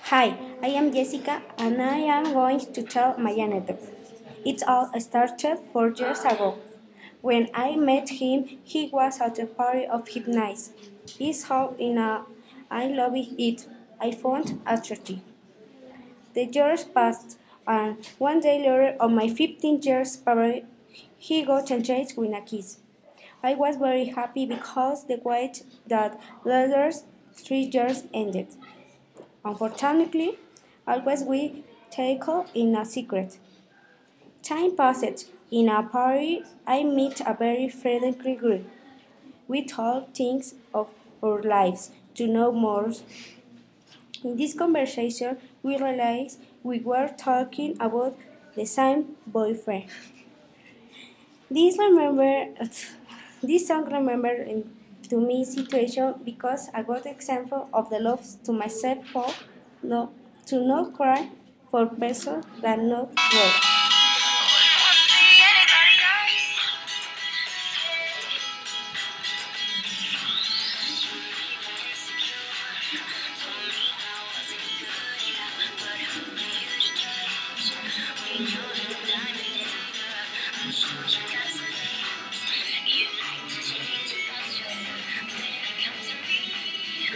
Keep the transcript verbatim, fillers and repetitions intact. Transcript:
Hi, I am Jessica and I am going to tell my anecdote. It all started four years ago. When I met him, he was at a party of Hypnotize. He saw in a I loved it. I found attractive. The years passed, and one day later, on my fifteenth year's birthday, he got engaged with a kiss. I was very happy because the wait that lasted three years ended. Unfortunately, always we tackle in a secret. Time passed. In a party, I met a very friendly group. We talked things of our lives to know more. In this conversation, we realized we were talking about the same boyfriend. This remember, this song remember to me situation because a good example of the love to myself for no, to not cry for person that not work.